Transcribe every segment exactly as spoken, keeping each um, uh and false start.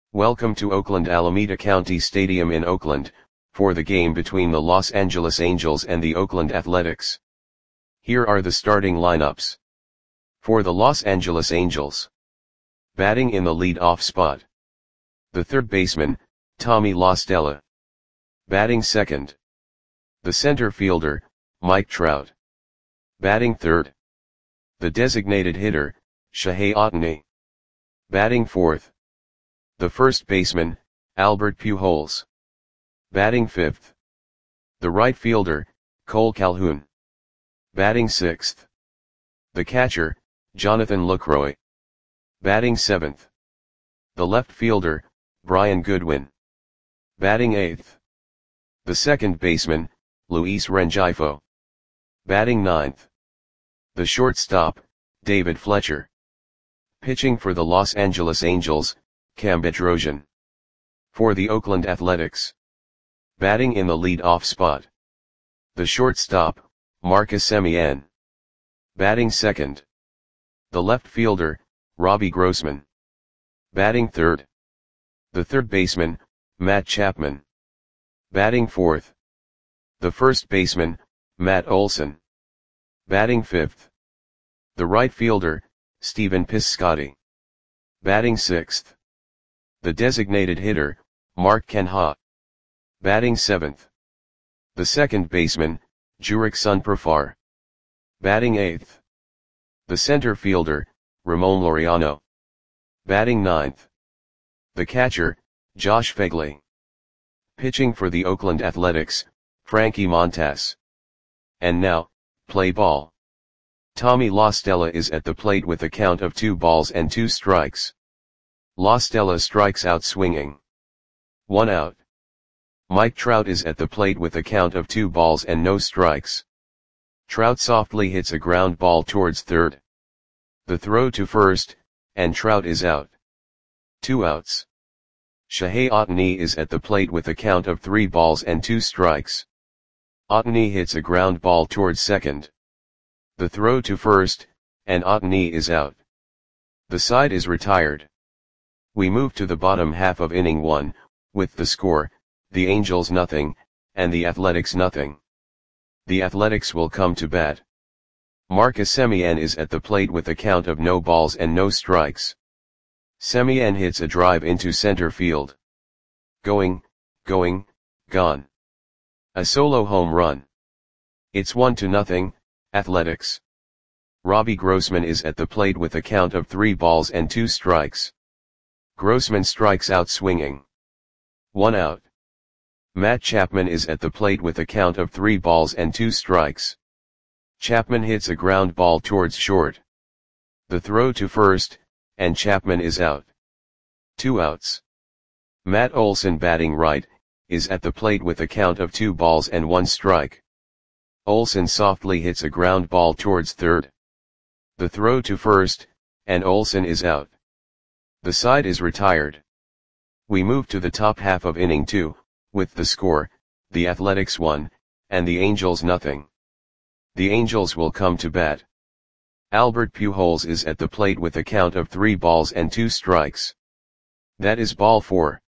Welcome to Oakland Alameda County Stadium in Oakland, for the game between the Los Angeles Angels and the Oakland Athletics. Here are the starting lineups. For the Los Angeles Angels. Batting in the lead-off spot. The third baseman, Tommy La Stella. Batting second. The center fielder, Mike Trout. Batting third. The designated hitter, Shohei Ohtani. Batting fourth. The first baseman, Albert Pujols. Batting fifth. The right fielder, Cole Calhoun. Batting sixth. The catcher, Jonathan Lucroy. Batting seventh. The left fielder, Brian Goodwin. Batting eighth. The second baseman, Luis Rengifo. Batting ninth. The shortstop, David Fletcher. Pitching for the Los Angeles Angels, Cam Bedrosian. For the Oakland Athletics. Batting in the lead-off spot. The shortstop, Marcus Semien. Batting second. The left fielder, Robbie Grossman. Batting third. The third baseman, Matt Chapman. Batting fourth. The first baseman, Matt Olson. Batting fifth. The right fielder, Stephen Piscotty. Batting sixth. The designated hitter, Mark Canha. Batting seventh. The second baseman, Jurickson Profar. Batting eighth. The center fielder, Ramon Laureano. Batting ninth. The catcher, Josh Phegley. Pitching for the Oakland Athletics, Frankie Montas. And now, play ball. Tommy La Stella is at the plate with a count of two balls and two strikes. La Stella strikes out swinging. One out. Mike Trout is at the plate with a count of two balls and no strikes. Trout softly hits a ground ball towards third. The throw to first, and Trout is out. Two outs. Shohei Ohtani is at the plate with a count of three balls and two strikes. Ohtani hits a ground ball towards second. The throw to first, and Ohtani is out. The side is retired. We move to the bottom half of inning one, with the score, the Angels nothing, and the Athletics nothing. The Athletics will come to bat. Marcus Semien is at the plate with a count of no balls and no strikes. Semien hits a drive into center field. Going, going, gone. A solo home run. It's one to nothing, Athletics. Robbie Grossman is at the plate with a count of three balls and two strikes. Grossman strikes out swinging. One out. Matt Chapman is at the plate with a count of three balls and two strikes. Chapman hits a ground ball towards short. The throw to first, and Chapman is out. Two outs. Matt Olson, batting right, is at the plate with a count of two balls and one strike. Olson softly hits a ground ball towards third. The throw to first, and Olson is out. The side is retired. We move to the top half of inning two, with the score, the Athletics one, and the Angels nothing. The Angels will come to bat. Albert Pujols is at the plate with a count of three balls and two strikes. That is ball four.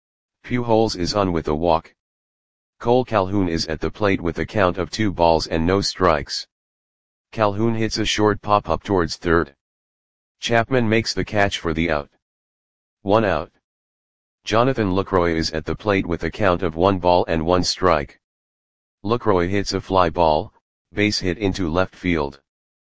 Pujols is on with a walk. Cole Calhoun is at the plate with a count of two balls and no strikes. Calhoun hits a short pop-up towards third. Chapman makes the catch for the out. One out. Jonathan Lucroy is at the plate with a count of one ball and one strike. Lucroy hits a fly ball, base hit into left field.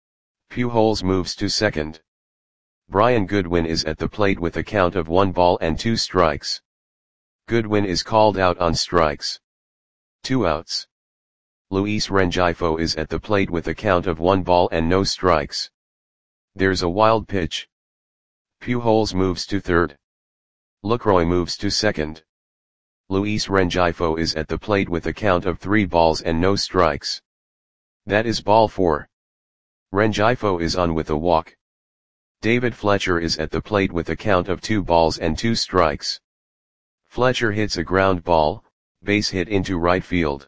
Pujols moves to second. Brian Goodwin is at the plate with a count of one ball and two strikes. Goodwin is called out on strikes. Two outs. Luis Rengifo is at the plate with a count of one ball and no strikes. There's a wild pitch. Pujols moves to third. Lucroy moves to second. Luis Rengifo is at the plate with a count of three balls and no strikes. That is ball four. Rengifo is on with a walk. David Fletcher is at the plate with a count of two balls and two strikes. Fletcher hits a ground ball, base hit into right field.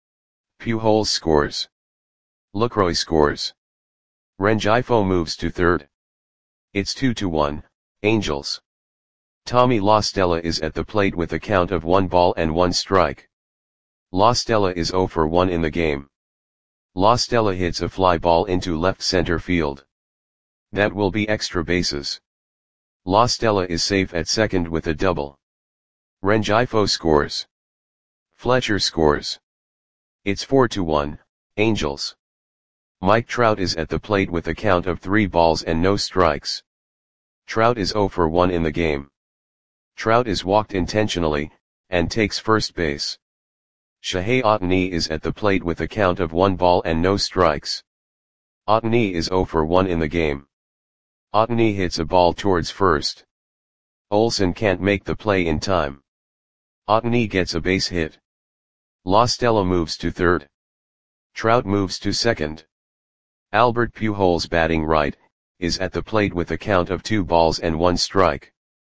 Pujols scores. Lucroy scores. Rengifo moves to third. It's two to one, Angels. Tommy La Stella is at the plate with a count of one ball and one strike. La Stella is zero for one in the game. La Stella hits a fly ball into left center field. That will be extra bases. La Stella is safe at second with a double. Rengifo scores. Fletcher scores. It's four to one, Angels. Mike Trout is at the plate with a count of three balls and no strikes. Trout is zero for one in the game. Trout is walked intentionally, and takes first base. Shohei Ohtani is at the plate with a count of one ball and no strikes. Ohtani is zero for one in the game. Ohtani hits a ball towards first. Olsen can't make the play in time. Ohtani gets a base hit. La Stella moves to third. Trout moves to second. Albert Pujols, batting right, is at the plate with a count of two balls and one strike.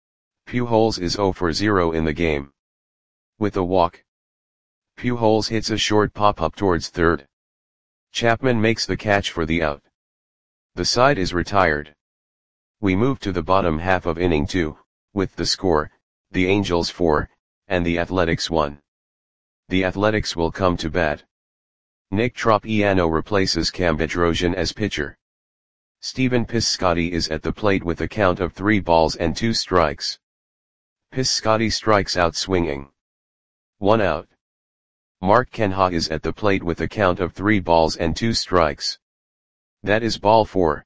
Pujols is zero for zero in the game. With a walk, Pujols hits a short pop-up towards third. Chapman makes the catch for the out. The side is retired. We move to the bottom half of inning two, with the score, the Angels four, and the Athletics one. The Athletics will come to bat. Nick Tropiano replaces Cam Bedrosian as pitcher. Stephen Piscotty is at the plate with a count of three balls and two strikes. Piscotty strikes out swinging. One out. Mark Canha is at the plate with a count of three balls and two strikes. That is ball four.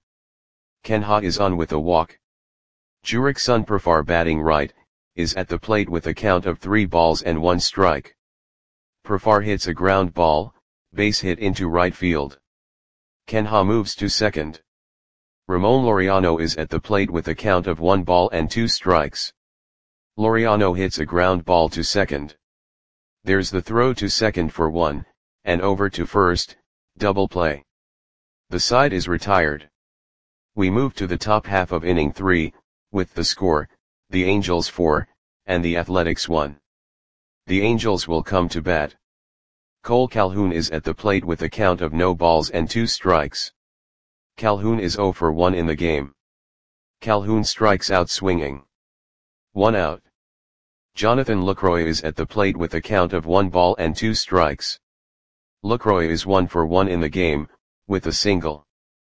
Canha is on with a walk. Jurickson Profar, batting right, is at the plate with a count of three balls and one strike. Profar hits a ground ball, base hit into right field. Canha moves to second. Ramon Laureano is at the plate with a count of one ball and two strikes. Laureano hits a ground ball to second. There's the throw to second for one, and over to first, double play. The side is retired. We move to the top half of inning three, with the score, the Angels four, and the Athletics one. The Angels will come to bat. Cole Calhoun is at the plate with a count of no balls and two strikes. Calhoun is zero for one in the game. Calhoun strikes out swinging. One out. Jonathan Lucroy is at the plate with a count of one ball and two strikes. Lucroy is one for one in the game, with a single.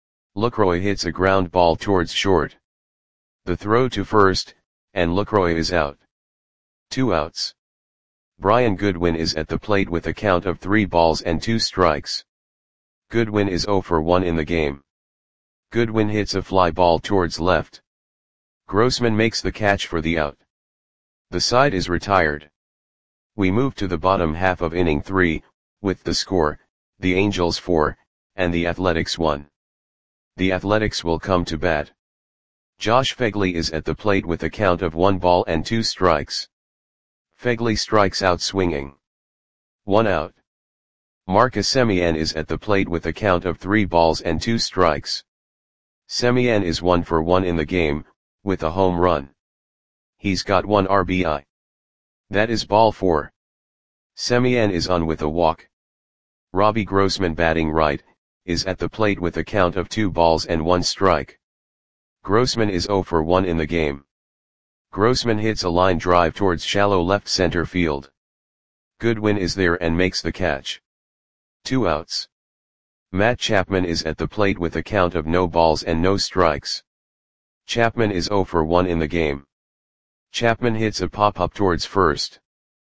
Lucroy hits a ground ball towards short. The throw to first, and Lucroy is out. Two outs. Brian Goodwin is at the plate with a count of three balls and two strikes. Goodwin is zero for one in the game. Goodwin hits a fly ball towards left. Grossman makes the catch for the out. The side is retired. We move to the bottom half of inning three, with the score, the Angels four, and the Athletics one. The Athletics will come to bat. Josh Phegley is at the plate with a count of one ball and two strikes. Phegley strikes out swinging. One out. Marcus Semien is at the plate with a count of three balls and two strikes. Semien is one for one in the game, with a home run. He's got one R B I. That is ball four. Semien is on with a walk. Robbie Grossman, batting right, is at the plate with a count of two balls and one strike. Grossman is zero for one in the game. Grossman hits a line drive towards shallow left center field. Goodwin is there and makes the catch. Two outs. Matt Chapman is at the plate with a count of no balls and no strikes. Chapman is zero for one in the game. Chapman hits a pop-up towards first.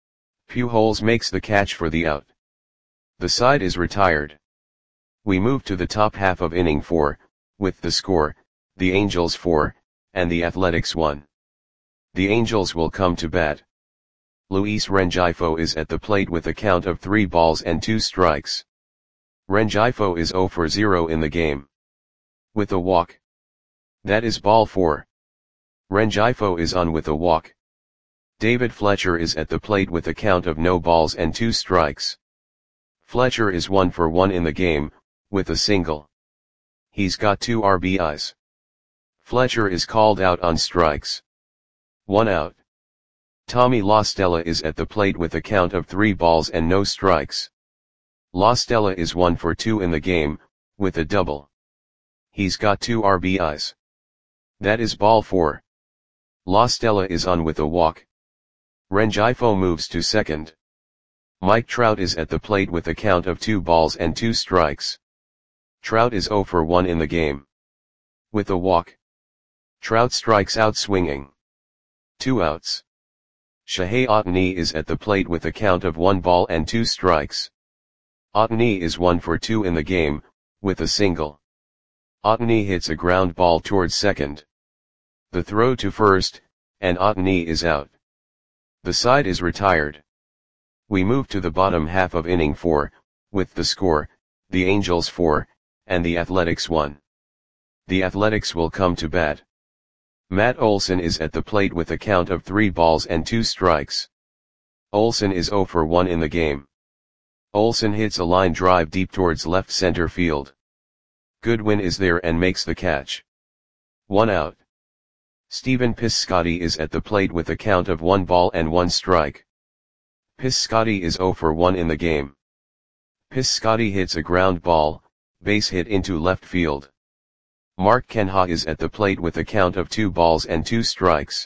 Pujols makes the catch for the out. The side is retired. We move to the top half of inning four, with the score, the Angels four, and the Athletics one. The Angels will come to bat. Luis Rengifo is at the plate with a count of three balls and two strikes. Rengifo is zero for zero in the game. With a walk. That is ball four. Rengifo is on with a walk. David Fletcher is at the plate with a count of no balls and two strikes. Fletcher is one for one in the game, with a single. He's got two R B Is. Fletcher is called out on strikes. One out. Tommy La Stella is at the plate with a count of three balls and no strikes. La Stella is one for two in the game, with a double. He's got two R B Is. That is ball four. La Stella is on with a walk. Rengifo moves to second. Mike Trout is at the plate with a count of two balls and two strikes. Trout is zero for one in the game. With a walk. Trout strikes out swinging. Two outs. Shohei Ohtani is at the plate with a count of one ball and two strikes. Ohtani is one for two in the game, with a single. Ohtani hits a ground ball towards second. The throw to first, and Ohtani is out. The side is retired. We move to the bottom half of inning four, with the score, the Angels four, and the Athletics one. The Athletics will come to bat. Matt Olson is at the plate with a count of three balls and two strikes. Olson is zero for one in the game. Olson hits a line drive deep towards left center field. Goodwin is there and makes the catch. One out. Stephen Piscotty is at the plate with a count of one ball and one strike. Piscotty is zero for one in the game. Piscotty hits a ground ball, base hit into left field. Mark Canha is at the plate with a count of two balls and two strikes.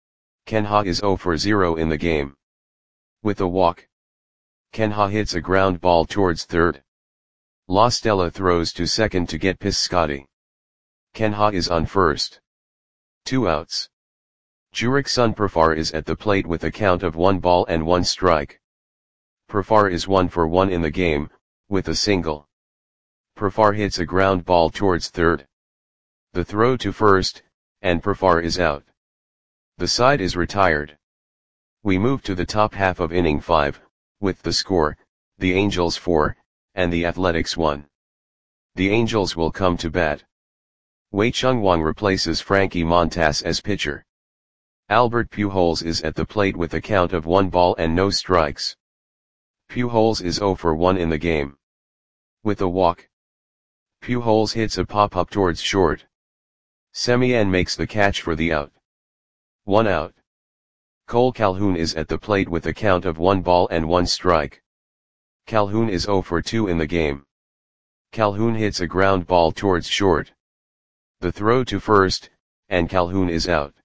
Canha is zero for zero in the game. With a walk. Canha hits a ground ball towards third. La Stella throws to second to get Piscotty. Canha is on first. Two outs. Jurickson Profar is at the plate with a count of one ball and one strike. Profar is one for one in the game, with a single. Profar hits a ground ball towards third. The throw to first, and Profar is out. The side is retired. We move to the top half of inning five, with the score, the Angels four, and the Athletics one. The Angels will come to bat. Wei Chungwang replaces Frankie Montas as pitcher. Albert Pujols is at the plate with a count of one ball and no strikes. Pujols is zero for one in the game. With a walk. Pujols hits a pop-up towards short. Semien makes the catch for the out. One out. Cole Calhoun is at the plate with a count of one ball and one strike. Calhoun is zero for two in the game. Calhoun hits a ground ball towards short. The throw to first, and Calhoun is out.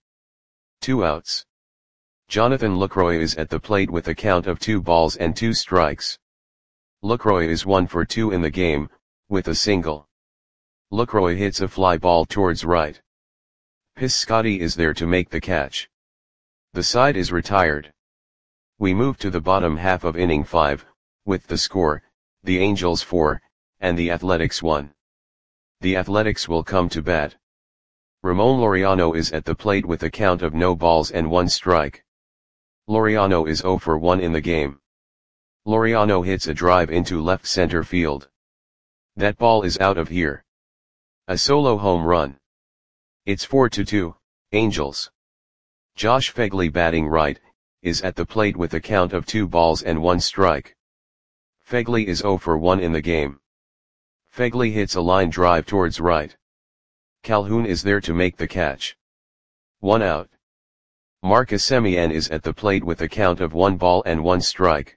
Two outs. Jonathan Lucroy is at the plate with a count of two balls and two strikes. Lucroy is one for two in the game, with a single. Lucroy hits a fly ball towards right. Piscotty is there to make the catch. The side is retired. We move to the bottom half of inning five, with the score, the Angels four, and the Athletics one. The Athletics will come to bat. Ramon Laureano is at the plate with a count of no balls and one strike. Laureano is zero for one in the game. Laureano hits a drive into left center field. That ball is out of here. A solo home run. It's four to two, Angels. Josh Phegley, batting right, is at the plate with a count of two balls and one strike. Phegley is zero for one in the game. Phegley hits a line drive towards right. Calhoun is there to make the catch. One out. Marcus Semien is at the plate with a count of one ball and one strike.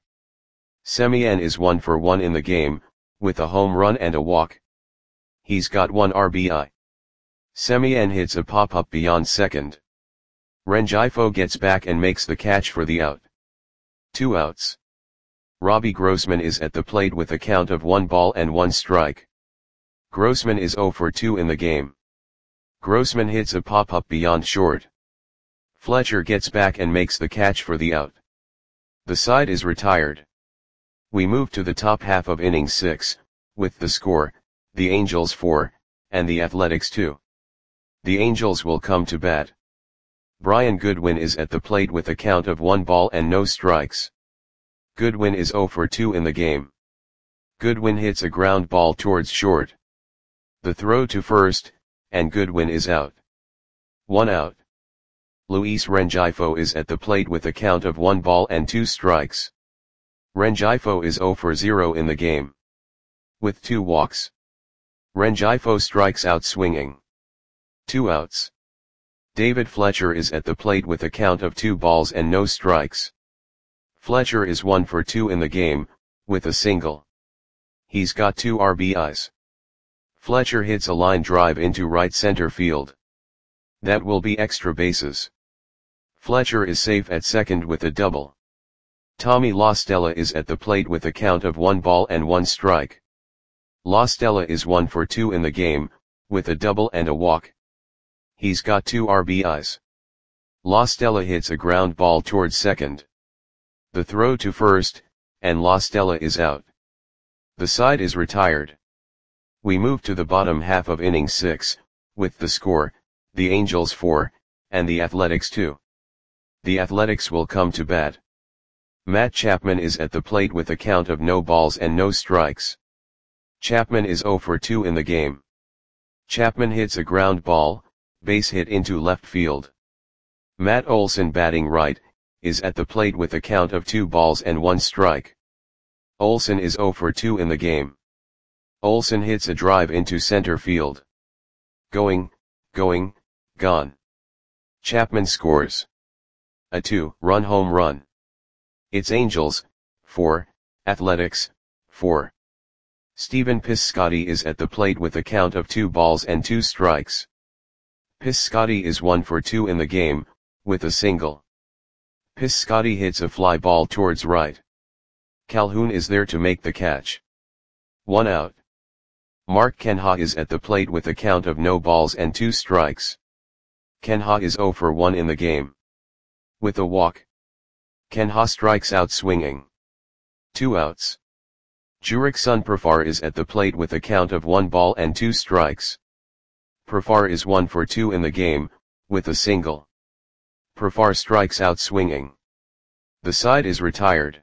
Semien is one for one in the game, with a home run and a walk. He's got one R B I. Semien hits a pop-up beyond second. Rengifo gets back and makes the catch for the out. Two outs. Robbie Grossman is at the plate with a count of one ball and one strike. Grossman is zero for two in the game. Grossman hits a pop-up beyond short. Fletcher gets back and makes the catch for the out. The side is retired. We move to the top half of inning six, with the score, the Angels four, and the Athletics two. The Angels will come to bat. Brian Goodwin is at the plate with a count of one ball and no strikes. Goodwin is zero for two in the game. Goodwin hits a ground ball towards short. The throw to first, and Goodwin is out. One out. Luis Rengifo is at the plate with a count of one ball and two strikes. Rengifo is zero for zero in the game. With two walks. Rengifo strikes out swinging. Two outs. David Fletcher is at the plate with a count of two balls and no strikes. Fletcher is one for two in the game, with a single. He's got two R B Is. Fletcher hits a line drive into right center field. That will be extra bases. Fletcher is safe at second with a double. Tommy La Stella is at the plate with a count of one ball and one strike. La Stella is one for two in the game, with a double and a walk. He's got two R B Is. La Stella hits a ground ball towards second. The throw to first, and La Stella is out. The side is retired. We move to the bottom half of inning six, with the score, the Angels four, and the Athletics two. The Athletics will come to bat. Matt Chapman is at the plate with a count of no balls and no strikes. Chapman is zero for two in the game. Chapman hits a ground ball, base hit into left field. Matt Olson, batting right, is at the plate with a count of two balls and one strike. Olson is zero for two in the game. Olson hits a drive into center field. Going, going, gone. Chapman scores a two-run home run. It's Angels, four, Athletics, four. Stephen Piscotty is at the plate with a count of two balls and two strikes. Piscotty is one for two in the game, with a single. Piscotty hits a fly ball towards right. Calhoun is there to make the catch. One out. Mark Kenha is at the plate with a count of no balls and two strikes. Kenha is zero for one in the game. With a walk. Kenha strikes out swinging. Two outs. Jurickson Profar is at the plate with a count of one ball and two strikes. Profar is one for two in the game, with a single. Profar strikes out swinging. The side is retired.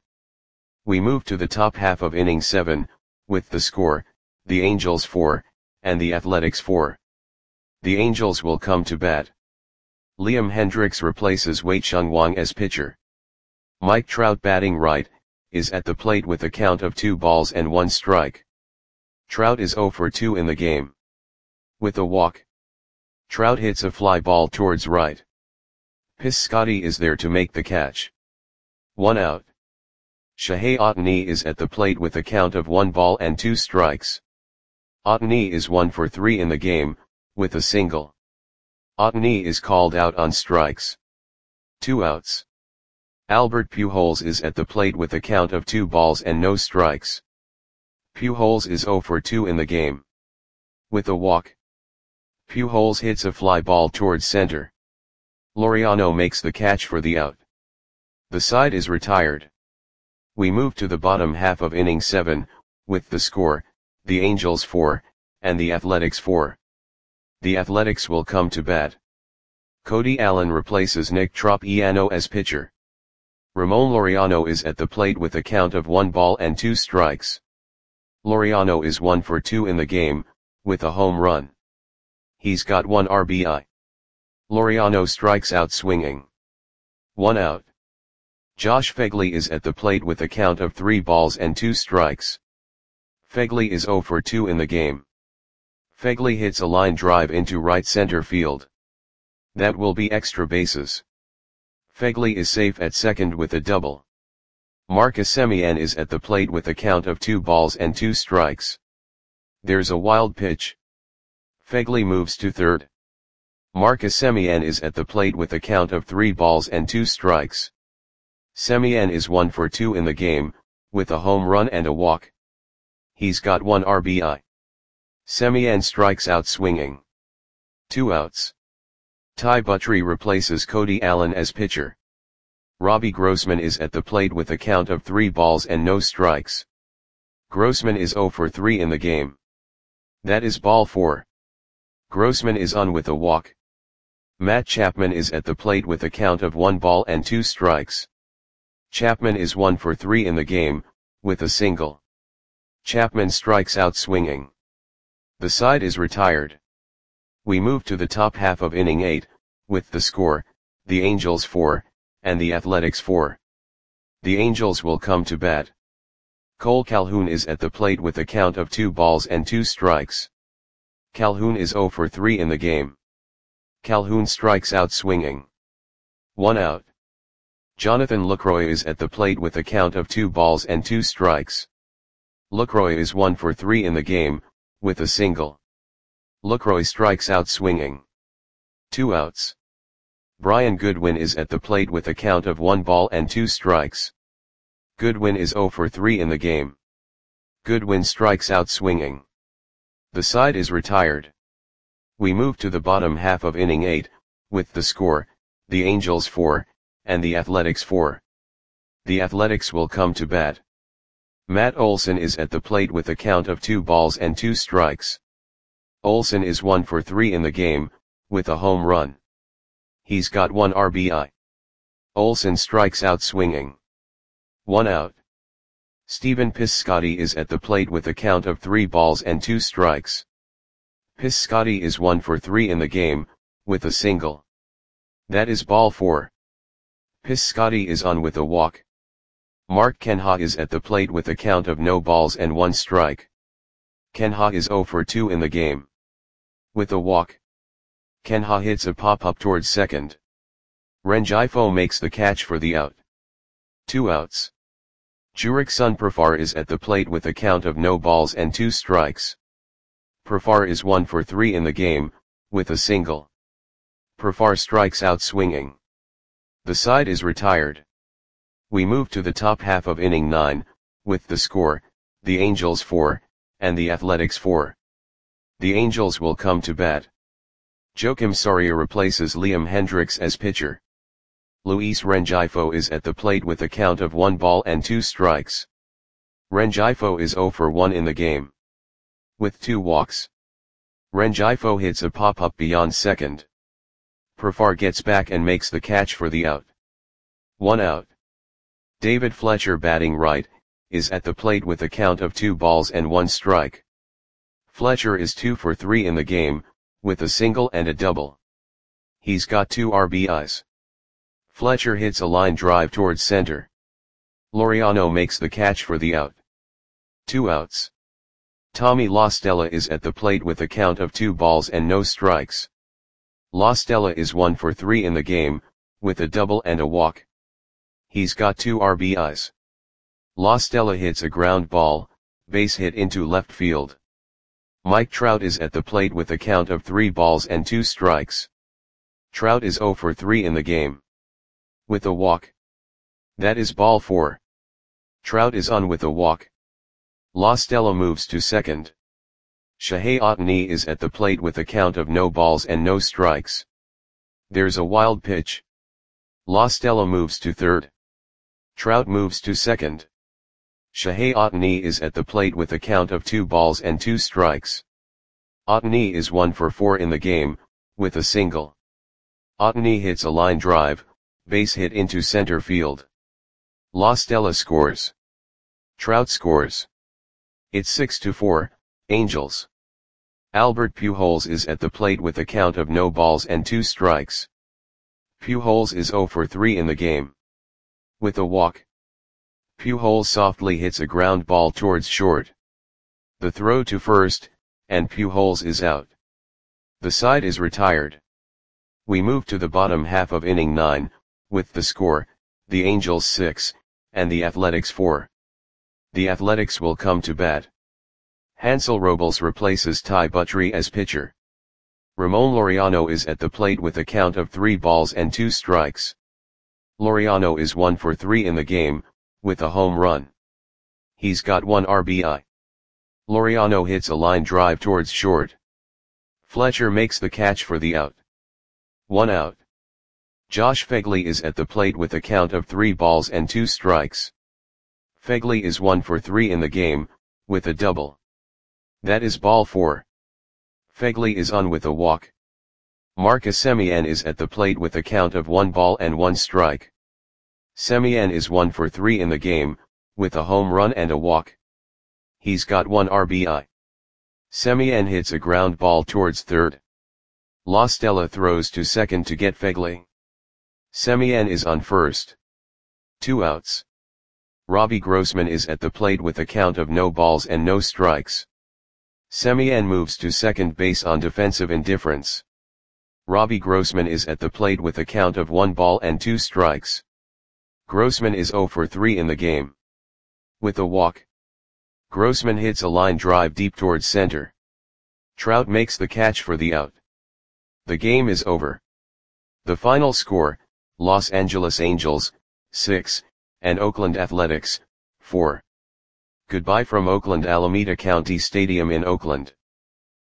We move to the top half of inning seven, with the score, the Angels four, and the Athletics four. The Angels will come to bat. Liam Hendriks replaces Wei Chung Wang as pitcher. Mike Trout, batting right, is at the plate with a count of two balls and one strike. Trout is zero for two in the game. With a walk. Trout hits a fly ball towards right. Piscotty is there to make the catch. One out. Shohei Ohtani is at the plate with a count of one ball and two strikes. Ohtani is one for three in the game, with a single. Ohtani is called out on strikes. Two outs. Albert Pujols is at the plate with a count of two balls and no strikes. Pujols is zero for two in the game. With a walk. Pujols hits a fly ball towards center. Laureano makes the catch for the out. The side is retired. We move to the bottom half of inning seven, with the score, the Angels four, and the Athletics four. The Athletics will come to bat. Cody Allen replaces Nick Tropiano as pitcher. Ramon Laureano is at the plate with a count of one ball and two strikes. Laureano is one for two in the game, with a home run. He's got one R B I. Laureano strikes out swinging. One out. Josh Phegley is at the plate with a count of three balls and two strikes. Phegley is zero for two in the game. Phegley hits a line drive into right center field. That will be extra bases. Phegley is safe at second with a double. Marcus Semien is at the plate with a count of two balls and two strikes. There's a wild pitch. Phegley moves to third. Marcus Semien is at the plate with a count of three balls and two strikes. Semien is one for two in the game, with a home run and a walk. He's got one R B I. Semien strikes out swinging. Two outs. Ty Buttrey replaces Cody Allen as pitcher. Robbie Grossman is at the plate with a count of three balls and no strikes. Grossman is zero for three in the game. That is ball four. Grossman is on with a walk. Matt Chapman is at the plate with a count of one ball and two strikes. Chapman is one for three in the game, with a single. Chapman strikes out swinging. The side is retired. We move to the top half of inning eight, with the score, the Angels four, and the Athletics four. The Angels will come to bat. Cole Calhoun is at the plate with a count of two balls and two strikes. Calhoun is zero for three in the game. Calhoun strikes out swinging. One out. Jonathan Lucroy is at the plate with a count of two balls and two strikes. Lucroy is one for three in the game, with a single. Lucroy strikes out swinging. Two outs. Brian Goodwin is at the plate with a count of one ball and two strikes. Goodwin is zero for three in the game. Goodwin strikes out swinging. The side is retired. We move to the bottom half of inning eight, with the score, the Angels four, and the Athletics four. The Athletics will come to bat. Matt Olson is at the plate with a count of two balls and two strikes. Olson is one for three in the game, with a home run. He's got one R B I. Olson strikes out swinging. One out. Stephen Piscotty is at the plate with a count of three balls and two strikes. Piscotty is one for three in the game, with a single. That is ball four. Piscotty is on with a walk. Mark Kenha is at the plate with a count of no balls and one strike. Kenha is zero for two in the game. With a walk. Kenha hits a pop-up towards second. Rengifo makes the catch for the out. Two outs. Jurickson Profar is at the plate with a count of no balls and two strikes. Profar is one for three in the game, with a single. Profar strikes out swinging. The side is retired. We move to the top half of inning nine, with the score, the Angels four, and the Athletics four. The Angels will come to bat. Joakim Soria replaces Liam Hendriks as pitcher. Luis Rengifo is at the plate with a count of one ball and two strikes. Rengifo is zero for one in the game. With two walks. Rengifo hits a pop-up beyond second. Profar gets back and makes the catch for the out. One out. David Fletcher, batting right, is at the plate with a count of two balls and one strike. Fletcher is two for three in the game, with a single and a double. He's got two R B Is. Fletcher hits a line drive towards center. Laureano makes the catch for the out. Two outs. Tommy La Stella is at the plate with a count of two balls and no strikes. La Stella is one for three in the game, with a double and a walk. He's got two R B Is. La Stella hits a ground ball, base hit into left field. Mike Trout is at the plate with a count of three balls and two strikes. Trout is zero for three in the game. With a walk. That is ball four. Trout is on with a walk. La Stella moves to second. Shohei Ohtani is at the plate with a count of no balls and no strikes. There's a wild pitch. La Stella moves to third. Trout moves to second. Shohei Ohtani is at the plate with a count of two balls and two strikes. Ohtani is one for four in the game, with a single. Ohtani hits a line drive, base hit into center field. La Stella scores. Trout scores. It's six to four, Angels. Albert Pujols is at the plate with a count of no balls and two strikes. Pujols is zero for three in the game. With a walk. Pujols softly hits a ground ball towards short. The throw to first, and Pujols is out. The side is retired. We move to the bottom half of inning nine, with the score, the Angels six, and the Athletics four. The Athletics will come to bat. Hansel Robles replaces Ty Buttrey as pitcher. Ramon Laureano is at the plate with a count of three balls and two strikes. Laureano is one for three in the game, with a home run. He's got one R B I. Laureano hits a line drive towards short. Fletcher makes the catch for the out. One out. Josh Phegley is at the plate with a count of three balls and two strikes. Phegley is one for three in the game, with a double. That is ball four. Phegley is on with a walk. Marcus Semien is at the plate with a count of one ball and one strike. Semien is one for three in the game, with a home run and a walk. He's got one R B I. Semien hits a ground ball towards third. La Stella throws to second to get Phegley. Semien is on first. Two outs. Robbie Grossman is at the plate with a count of no balls and no strikes. Semien moves to second base on defensive indifference. Robbie Grossman is at the plate with a count of one ball and two strikes. Grossman is zero for three in the game. With a walk. Grossman hits a line drive deep towards center. Trout makes the catch for the out. The game is over. The final score, Los Angeles Angels, six, and Oakland Athletics, four. Goodbye from Oakland Alameda County Stadium in Oakland.